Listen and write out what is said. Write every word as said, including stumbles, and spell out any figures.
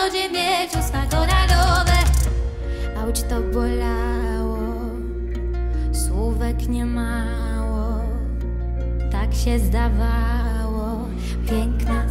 dzień wieczór smakonadowe. A uć to bolało, słówek nie mało. Tak się zdawało, piękna